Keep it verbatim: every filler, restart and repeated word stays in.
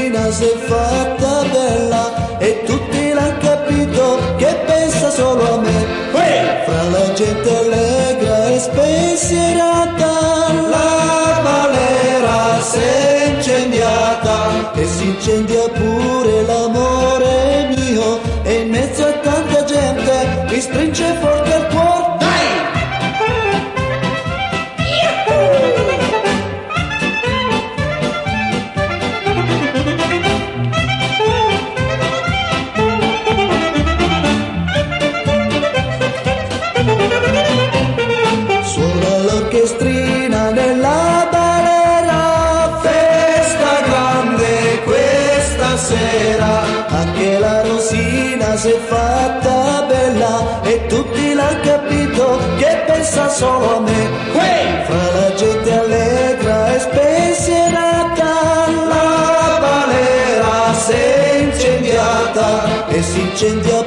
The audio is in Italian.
rosina si è fatta bella e tutti l'hanno capito che pensa solo a me. Hey! Fra la gente allegra e spensierata, la balera si è incendiata e si incendia pure l'amore mio, e in mezzo a tanta gente mi stringe forte il cuore. Suona l'orchestrina nella balera, festa grande questa sera, anche la rosina si è fatta bella e tutti l'hanno capito che pensa solo a me. Hey! Fra la gente allegra e spensierata, la balera si è incendiata e si incendia